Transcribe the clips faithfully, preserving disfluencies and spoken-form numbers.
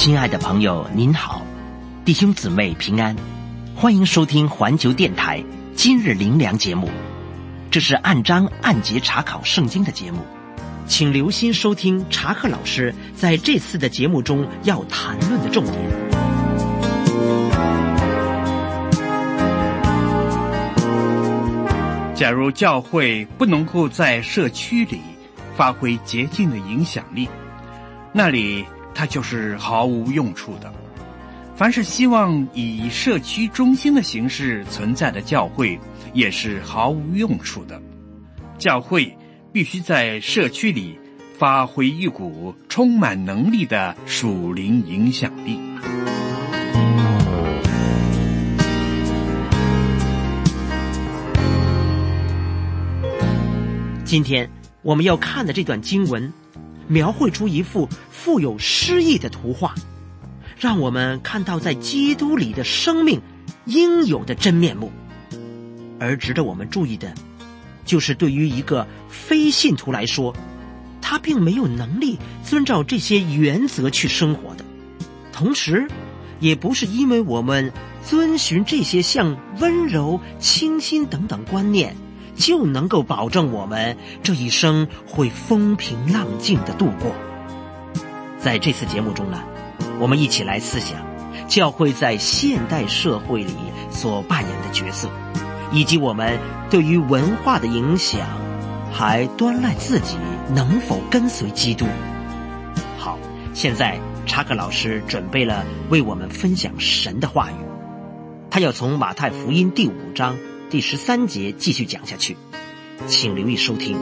亲爱的朋友您好，弟兄姊妹平安，欢迎收听环球电台今日灵粮节目。这是按章按节查考圣经的节目，请留心收听查克老师在这次的节目中要谈论的重点。 假如教会不能够在社区里发挥洁净的影响力，那里它就是毫无用处的。凡是希望以社区中心的形式存在的教会，也是毫无用处的。教会必须在社区里发挥一股充满能力的属灵影响力。 今天我们要看的这段经文，描绘出一幅富有诗意的图画，让我们看到在基督里的生命应有的真面目。而值得我们注意的，就是对于一个非信徒来说，他并没有能力遵照这些原则去生活的。同时，也不是因为我们遵循这些像温柔、清新等等观念，就能够保证我们这一生会风平浪静地度过。在这次节目中呢，我们一起来思想教会在现代社会里所扮演的角色，以及我们对于文化的影响，还端赖自己能否跟随基督。好，现在查克老师准备了为我们分享神的话语，他要从马太福音第五章第十三节继续讲下去，请留意收听。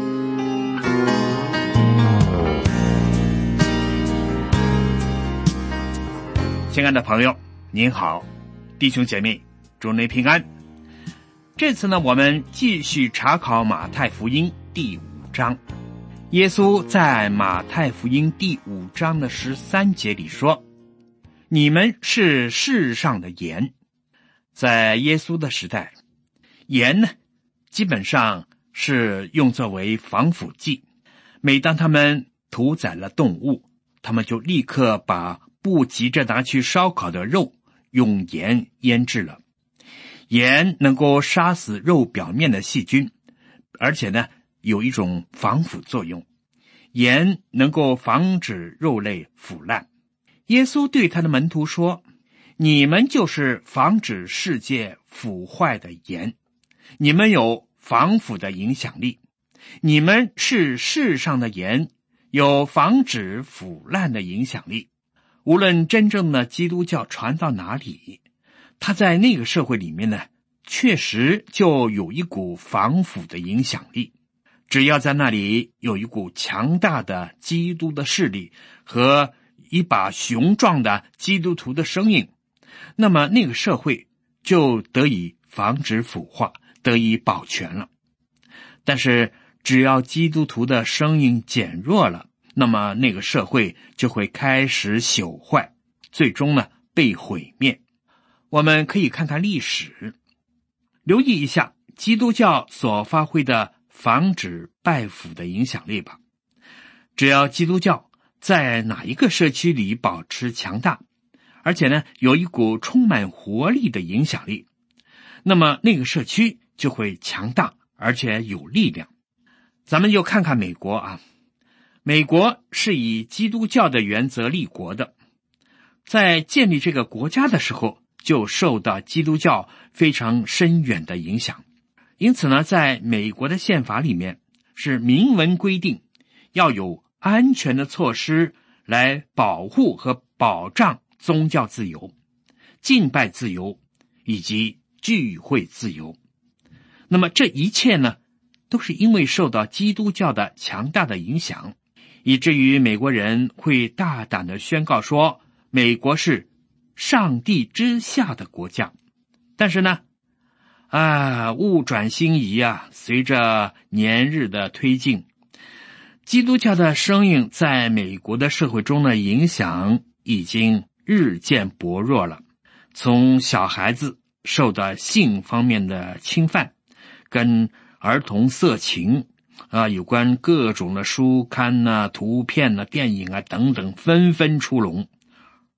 亲爱的朋友您好，弟兄姐妹祝您平安。这次呢，我们继续查考马太福音第五章。耶稣在马太福音第五章的十三节里说，你们是世上的盐。在耶稣的时代，盐呢，基本上是用作为防腐剂。每当他们屠宰了动物，他们就立刻把不急着拿去烧烤的肉用盐腌制了。盐能够杀死肉表面的细菌，而且呢，有一种防腐作用。盐能够防止肉类腐烂。耶稣对他的门徒说，你们就是防止世界腐坏的盐，你们有防腐的影响力，你们是世上的盐，有防止腐烂的影响力。无论真正的基督教传到哪里，他在那个社会里面呢，确实就有一股防腐的影响力。只要在那里有一股强大的基督的势力和一把雄壮的基督徒的声音，那么那个社会就得以防止腐化，得以保全了。但是只要基督徒的声音减弱了，那么那个社会就会开始朽坏，最终呢被毁灭。我们可以看看历史，留意一下基督教所发挥的防止败腐的影响力吧。只要基督教在哪一个社区里保持强大，而且呢有一股充满活力的影响力，那么那个社区就会强大而且有力量。咱们就看看美国啊，美国是以基督教的原则立国的，在建立这个国家的时候就受到基督教非常深远的影响。因此呢，在美国的宪法里面是明文规定要有安全的措施来保护和保障宗教自由、敬拜自由以及聚会自由。那么这一切呢，都是因为受到基督教的强大的影响，以至于美国人会大胆地宣告说，美国是上帝之下的国家。但是呢，啊，物转星移啊，随着年日的推进，基督教的声音在美国的社会中的影响已经日渐薄弱了。从小孩子受到性方面的侵犯，跟儿童色情啊，有关各种的书刊啊、图片啊、电影啊等等纷纷出笼，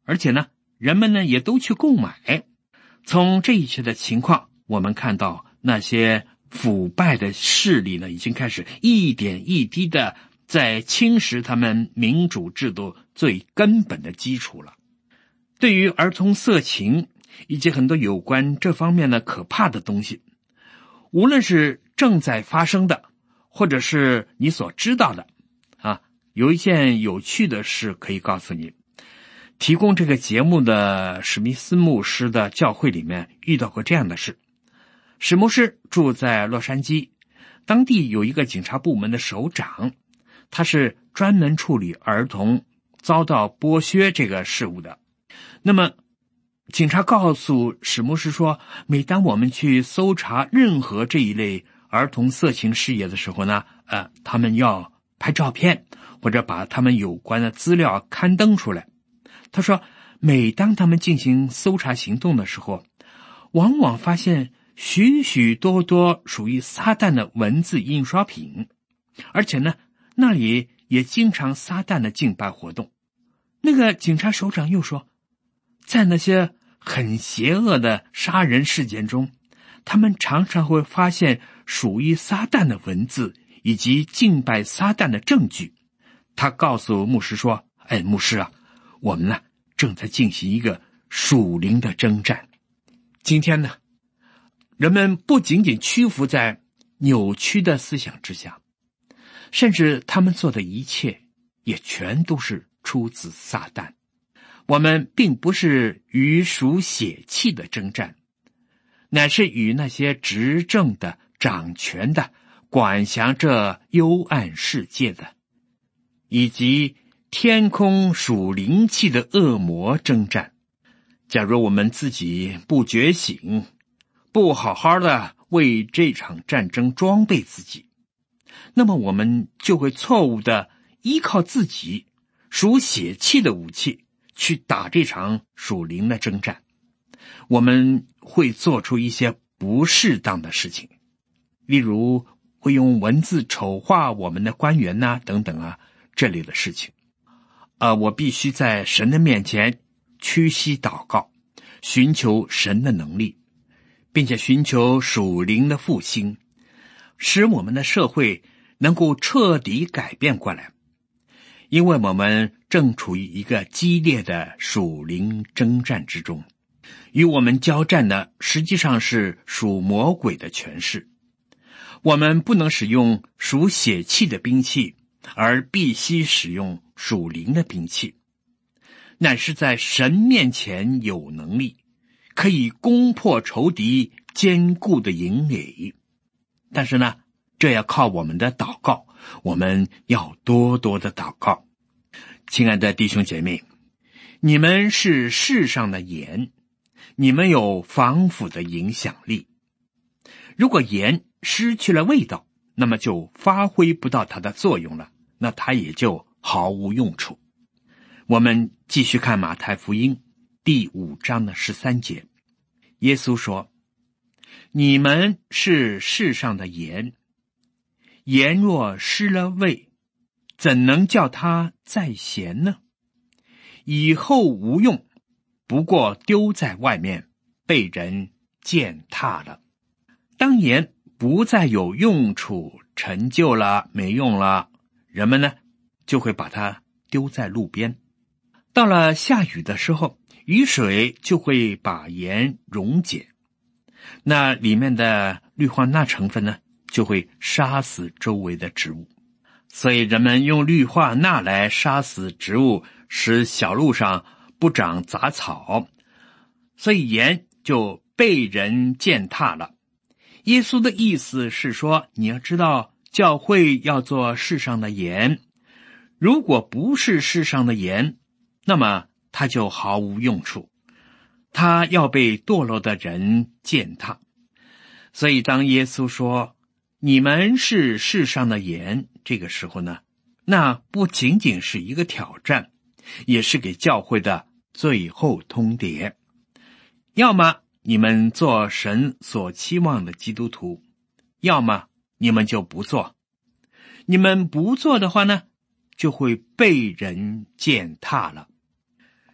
而且呢，人们呢也都去购买。从这一切的情况，我们看到那些腐败的势力呢，已经开始一点一滴的在侵蚀他们民主制度最根本的基础了。对于儿童色情以及很多有关这方面的可怕的东西，无论是正在发生的，或者是你所知道的啊，有一件有趣的事可以告诉你。提供这个节目的史密斯牧师的教会里面遇到过这样的事。史牧师住在洛杉矶，当地有一个警察部门的首长，他是专门处理儿童遭到剥削这个事务的。那么警察告诉史牧师说，每当我们去搜查任何这一类儿童色情事业的时候呢，呃，他们要拍照片或者把他们有关的资料刊登出来。他说，每当他们进行搜查行动的时候，往往发现许许多多属于撒旦的文字印刷品，而且呢，那里也经常撒旦的敬拜活动。那个警察首长又说，在那些很邪恶的杀人事件中，他们常常会发现属于撒旦的文字以及敬拜撒旦的证据。他告诉牧师说，哎，牧师啊，我们呢正在进行一个属灵的征战。今天呢，人们不仅仅屈服在扭曲的思想之下，甚至他们做的一切也全都是出自撒旦。我们并不是与属血气的征战，乃是与那些执政的、掌权的、管辖这幽暗世界的，以及天空属灵气的恶魔征战。假如我们自己不觉醒，不好好的为这场战争装备自己，那么我们就会错误的依靠自己属血气的武器去打这场属灵的征战。我们会做出一些不适当的事情，例如会用文字丑化我们的官员呐、啊，等等啊，这类的事情。呃，我必须在神的面前屈膝祷告，寻求神的能力，并且寻求属灵的复兴，使我们的社会能够彻底改变过来。因为我们正处于一个激烈的属灵征战之中，与我们交战的实际上是属魔鬼的权势。我们不能使用属血气的兵器，而必须使用属灵的兵器，乃是在神面前有能力，可以攻破仇敌坚固的营垒。但是呢，这要靠我们的祷告，我们要多多的祷告。亲爱的弟兄姐妹，你们是世上的盐，你们有防腐的影响力。如果盐失去了味道，那么就发挥不到它的作用了，那它也就毫无用处。我们继续看马太福音第五章的十三节，耶稣说，你们是世上的盐，盐若失了味，怎能叫它再咸呢？以后无用，不过丢在外面，被人践踏了。当盐不再有用处，陈旧了，没用了，人们呢就会把它丢在路边。到了下雨的时候，雨水就会把盐溶解，那里面的氯化钠成分呢就会杀死周围的植物。所以人们用氯化钠来杀死植物，使小路上不长杂草，所以盐就被人践踏了。耶稣的意思是说，你要知道，教会要做世上的盐，如果不是世上的盐，那么它就毫无用处，它要被堕落的人践踏。所以当耶稣说你们是世上的盐，这个时候呢，那不仅仅是一个挑战，也是给教会的最后通牒。要么你们做神所期望的基督徒，要么你们就不做。你们不做的话呢，就会被人践踏了。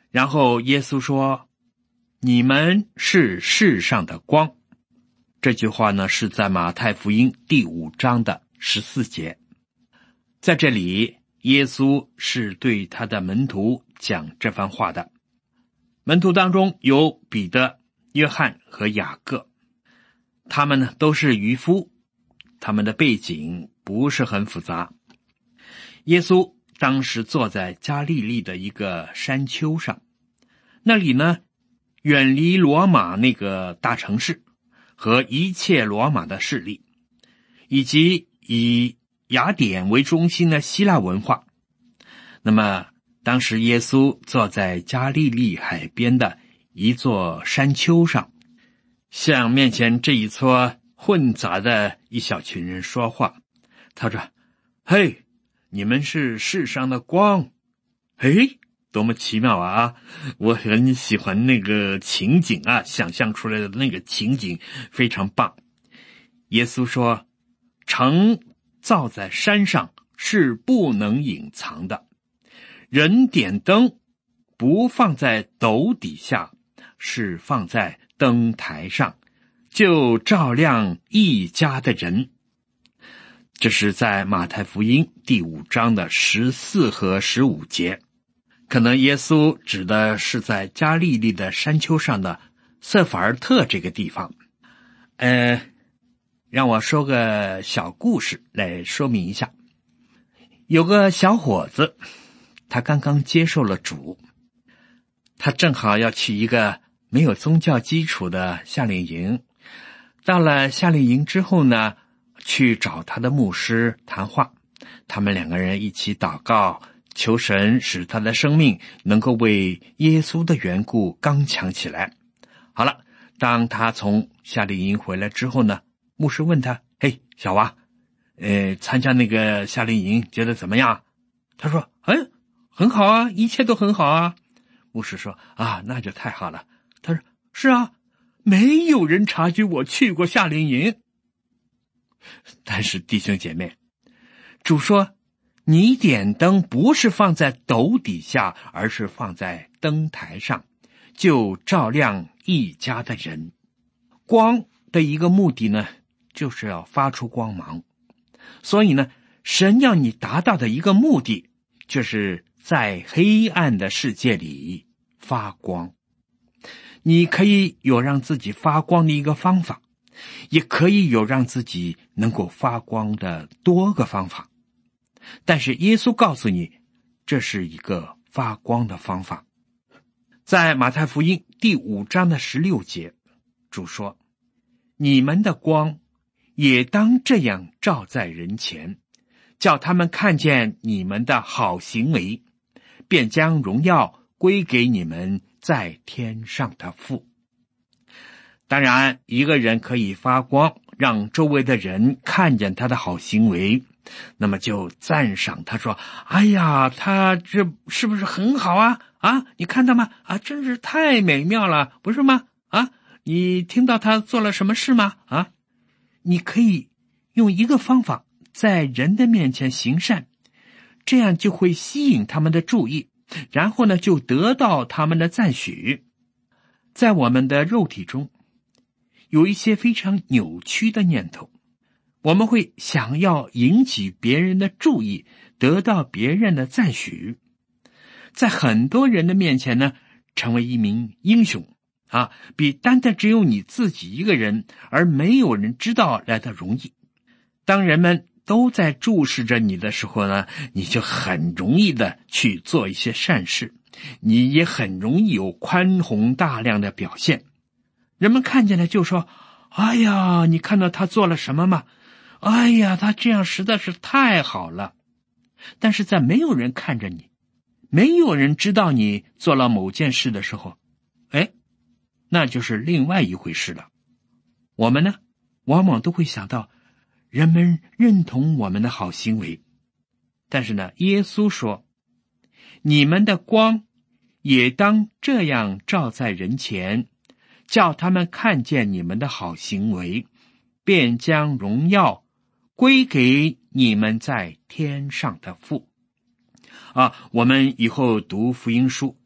然后耶稣说，你们是世上的光。这句话呢，是在马太福音第五章的十四节。在这里，耶稣是对他的门徒讲这番话的。门徒当中有彼得、约翰和雅各，他们呢都是渔夫，他们的背景不是很复杂。耶稣当时坐在加利利的一个山丘上，那里呢远离罗马那个大城市和一切罗马的势力，以及以雅典为中心的希腊文化。那么当时耶稣坐在加利利海边的一座山丘上，向面前这一撮混杂的一小群人说话。他说，嘿，你们是世上的光。嘿，多么奇妙啊！我很喜欢那个情景啊，想象出来的那个情景非常棒。耶稣说，城造在山上是不能隐藏的，人点灯不放在斗底下，是放在灯台上，就照亮一家的人。这是在马太福音第五章的十四和十五节。可能耶稣指的是在加利利的山丘上的瑟法尔特这个地方。呃，让我说个小故事来说明一下。有个小伙子，他刚刚接受了主，他正好要去一个没有宗教基础的夏令营。到了夏令营之后呢，去找他的牧师谈话，他们两个人一起祷告，求神使他的生命能够为耶稣的缘故刚强起来。好了，当他从夏令营回来之后呢，牧师问他，嘿，小娃，呃，参加那个夏令营觉得怎么样？他说，嗯，很好啊，一切都很好啊。牧师说，啊，那就太好了。他说，是啊，没有人察觉我去过夏令营。但是弟兄姐妹，主说，你点灯不是放在斗底下，而是放在灯台上，就照亮一家的人。光的一个目的呢，就是要发出光芒。所以呢，神要你达到的一个目的，就是在黑暗的世界里发光。你可以有让自己发光的一个方法，也可以有让自己能够发光的多个方法。但是耶稣告诉你，这是一个发光的方法。在马太福音第五章的十六节，主说，你们的光也当这样照在人前，叫他们看见你们的好行为，便将荣耀归给你们在天上的父。当然，一个人可以发光，让周围的人看见他的好行为，那么就赞赏他说，哎呀，他这是不是很好啊？啊，你看到吗？啊，真是太美妙了，不是吗？啊，你听到他做了什么事吗？啊，你可以用一个方法在人的面前行善，这样就会吸引他们的注意，然后呢，就得到他们的赞许。在我们的肉体中，有一些非常扭曲的念头，我们会想要引起别人的注意，得到别人的赞许，在很多人的面前呢，成为一名英雄啊，比单单只有你自己一个人而没有人知道来的容易。当人们都在注视着你的时候呢，你就很容易的去做一些善事，你也很容易有宽宏大量的表现。人们看见了就说，哎呀，你看到他做了什么吗？哎呀，他这样实在是太好了。但是在没有人看着你，没有人知道你做了某件事的时候，哎，那就是另外一回事了。我们呢，往往都会想到人们认同我们的好行为。但是呢，耶稣说，你们的光也当这样照在人前，叫他们看见你们的好行为，便将荣耀归给你们在天上的父。啊，我们以后读福音书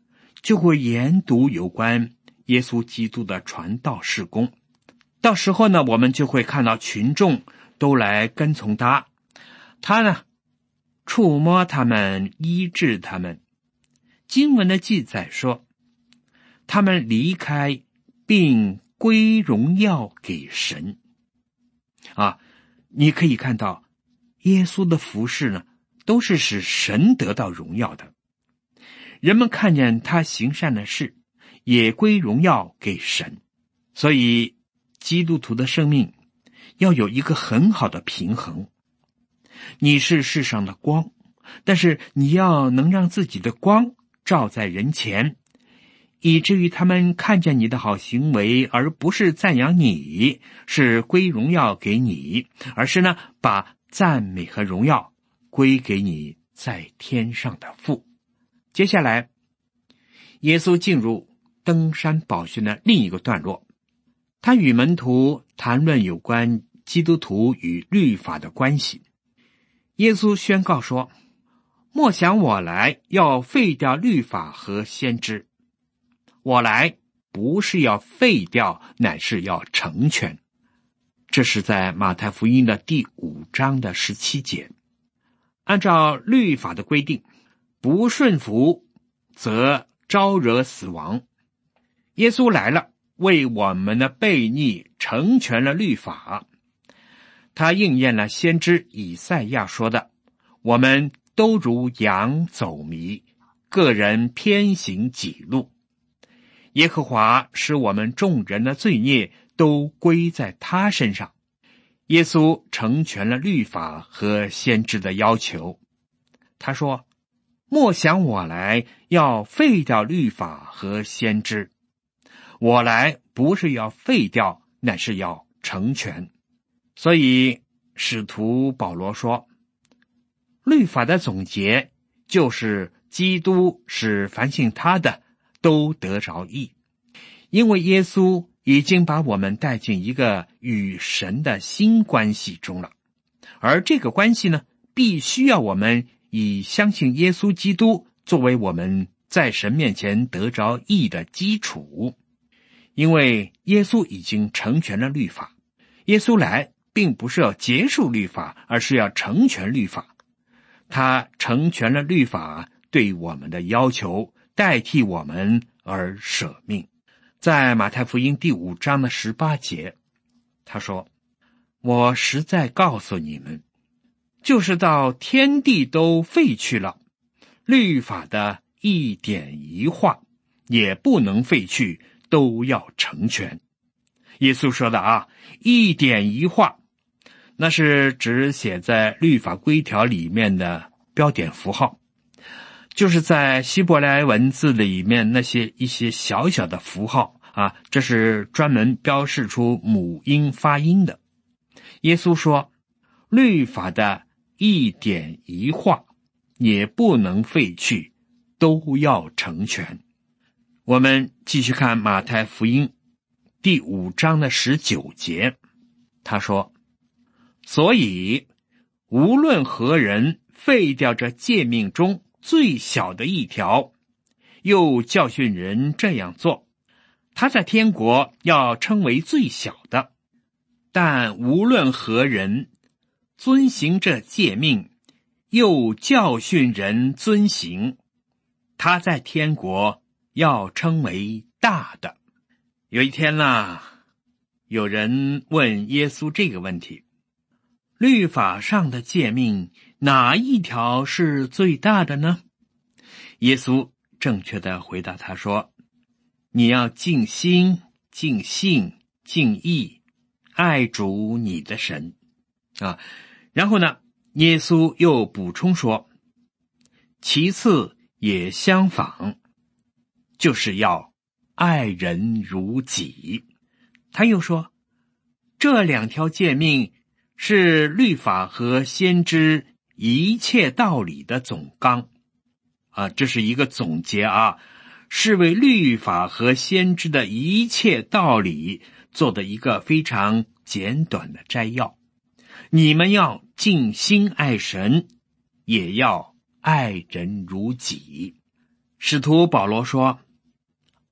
就会研读有关耶稣基督的传道事工。到时候呢，我们就会看到群众都来跟从他，他呢触摸他们，医治他们。经文的记载说，他们离开并归荣耀给神。啊，你可以看到耶稣的服事呢，都是使神得到荣耀的。人们看见他行善的事，也归荣耀给神。所以基督徒的生命要有一个很好的平衡。你是世上的光，但是你要能让自己的光照在人前，以至于他们看见你的好行为，而不是赞扬你，是归荣耀给你，而是呢把赞美和荣耀归给你在天上的父。接下来耶稣进入登山宝训的另一个段落，他与门徒谈论有关基督徒与律法的关系。耶稣宣告说，莫想我来要废掉律法和先知，我来不是要废掉，乃是要成全。这是在马太福音的第五章的十七节。按照律法的规定，不顺服则招惹死亡。耶稣来了，为我们的悖逆成全了律法。他应验了先知以赛亚说的，我们都如羊走迷，个人偏行己路。耶和华使我们众人的罪孽都归在他身上。耶稣成全了律法和先知的要求。他说，莫想我来要废掉律法和先知，我来不是要废掉，乃是要成全。所以使徒保罗说，律法的总结就是基督使凡信他的都得着义，因为耶稣已经把我们带进一个与神的新关系中了，而这个关系呢，必须要我们以相信耶稣基督作为我们在神面前得着义的基础。因为耶稣已经成全了律法，耶稣来并不是要结束律法，而是要成全律法。他成全了律法对我们的要求，代替我们而舍命。在马太福音第五章的十八节，他说，我实在告诉你们，就是到天地都废去了，律法的一点一画也不能废去，都要成全。耶稣说的啊，一点一画，那是指写在律法规条里面的标点符号，就是在希伯来文字里面那些一些小小的符号啊，这是专门标示出母音发音的。耶稣说，律法的一点一画也不能废去，都要成全。我们继续看马太福音第五章的十九节，他说，所以无论何人废掉这诫命中最小的一条，又教训人这样做，他在天国要称为最小的。但无论何人遵行这诫命，又教训人遵行，他在天国要称为大的。有一天呢，有人问耶稣这个问题，律法上的诫命哪一条是最大的呢？耶稣正确的回答他说，你要尽心、尽性、尽意爱主你的神啊。然后呢，耶稣又补充说，其次也相仿，就是要爱人如己。他又说，这两条诫命是律法和先知一切道理的总纲啊，这是一个总结啊，是为律法和先知的一切道理做的一个非常简短的摘要。你们要尽心爱神，也要爱人如己。使徒保罗说，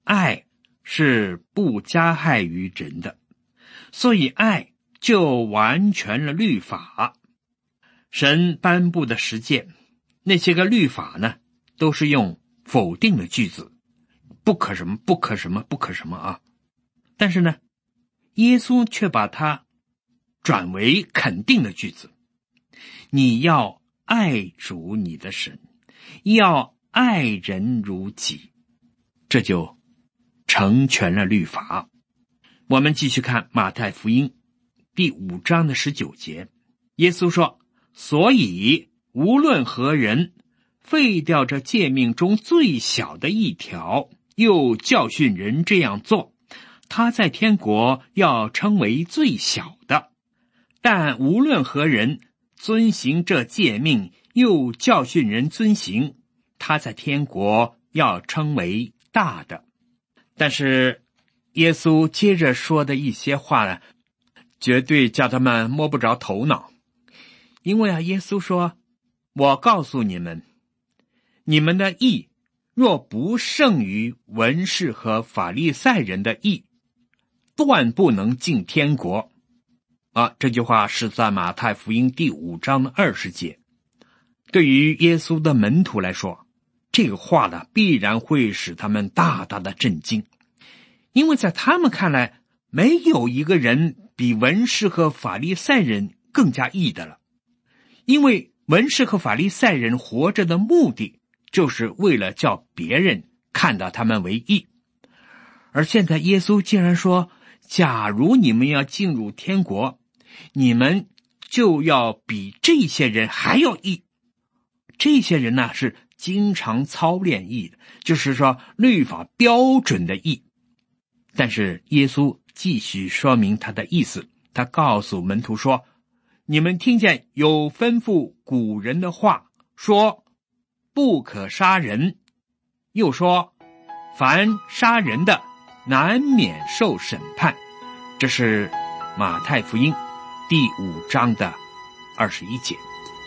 爱是不加害于人的，所以爱就完全了律法。神颁布的十诫，那些个律法呢，都是用否定的句子，不可什么不可什么不可什么啊。但是呢，耶稣却把它转为肯定的句子，你要爱主你的神，要爱人如己，这就成全了律法。我们继续看马太福音第五章的十九节，耶稣说，所以无论何人废掉这诫命中最小的一条，又教训人这样做，他在天国要称为最小的；但无论何人遵行这诫命，又教训人遵行，他在天国要称为大的。但是耶稣接着说的一些话呢，绝对叫他们摸不着头脑。因为啊，耶稣说，我告诉你们，你们的义若不胜于文士和法利赛人的义，断不能进天国。啊，这句话是在马太福音第五章的二十节。对于耶稣的门徒来说，这个话呢，必然会使他们大大的震惊，因为在他们看来，没有一个人比文士和法利赛人更加义的了。因为文士和法利赛人活着的目的，就是为了叫别人看到他们为义。而现在耶稣竟然说，假如你们要进入天国，你们就要比这些人还要义。这些人呢，是经常操练义的，就是说律法标准的义。但是耶稣继续说明他的意思，他告诉门徒说，你们听见有吩咐古人的话，说不可杀人，又说凡杀人的难免受审判。这是马太福音第五章的二十一节。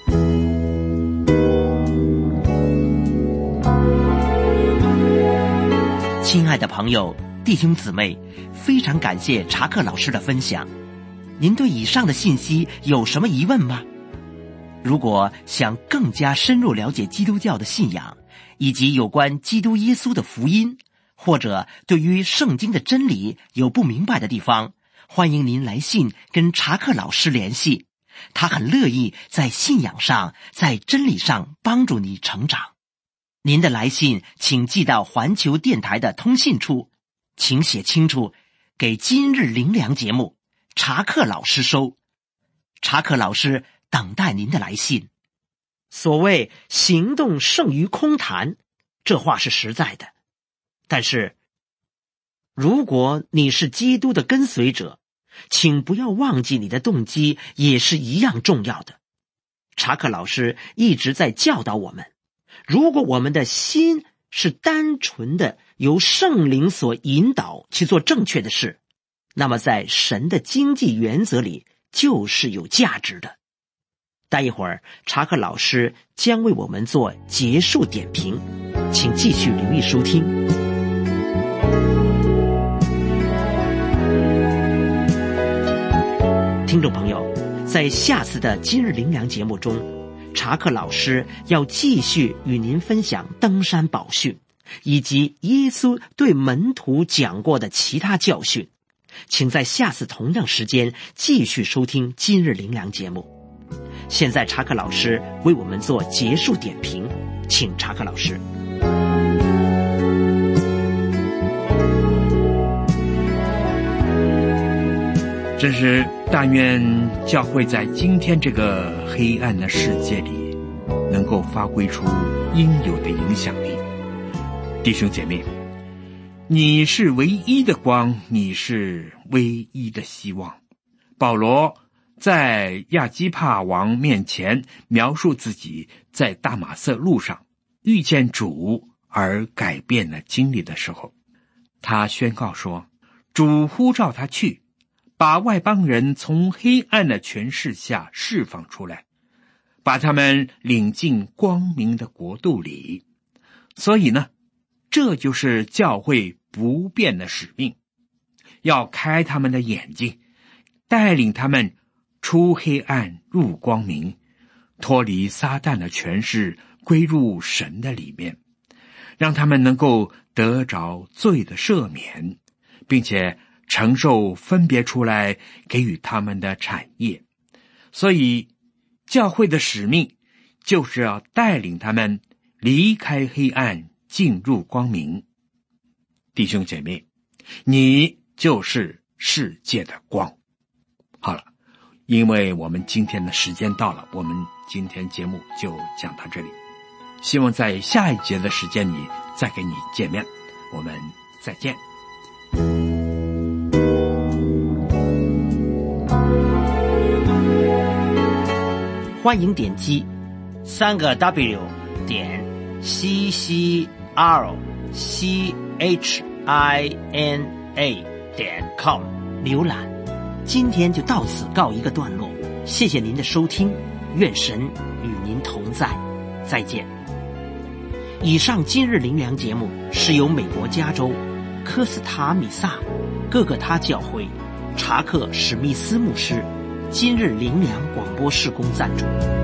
亲爱的朋友、弟兄姊妹，非常感谢查克老师的分享。您对以上的信息有什么疑问吗？如果想更加深入了解基督教的信仰，以及有关基督耶稣的福音，或者对于圣经的真理有不明白的地方，欢迎您来信跟查克老师联系，他很乐意在信仰上、在真理上帮助你成长。您的来信请寄到环球电台的通信处，请写清楚，给今日灵粮节目，查克老师收。查克老师等待您的来信。所谓行动胜于空谈，这话是实在的。但是如果你是基督的跟随者，请不要忘记你的动机也是一样重要的。查克老师一直在教导我们，如果我们的心是单纯的由圣灵所引导去做正确的事，那么在神的经济原则里就是有价值的。待一会儿查克老师将为我们做结束点评，请继续留意收听。听众朋友，在下次的今日灵粮节目中，查克老师要继续与您分享登山宝训，以及耶稣对门徒讲过的其他教训。请在下次同样时间继续收听今日灵粮节目。现在查克老师为我们做结束点评，请查克老师。 真是但愿教会在今天这个黑暗的世界里能够发挥出应有的影响力。弟兄姐妹，你是唯一的光，你是唯一的希望。保罗在亚基帕王面前描述自己在大马色路上遇见主而改变了经历的时候，他宣告说，主呼召他去，把外邦人从黑暗的权势下释放出来，把他们领进光明的国度里。所以呢， 这就是教会不变的使命，要开他们的眼睛，带领他们出黑暗入光明，脱离撒旦的权势，归入神的里面，让他们能够得着罪的赦免，并且承受分别出来给予他们的产业。所以教会的使命就是要带领他们离开黑暗，进入光明。弟兄姐妹，你就是世界的光。好了，因为我们今天的时间到了，我们今天节目就讲到这里，希望在下一节的时间里再跟你见面，我们再见。 欢迎点击三个 W 点 C C R C H I N A 点 com 浏览。今天就到此告一个段落，谢谢您的收听，愿神与您同在，再见。以上今日灵粮节目是由美国加州科斯塔米萨各个他教会查克史密斯牧师今日灵粮广播事工赞助。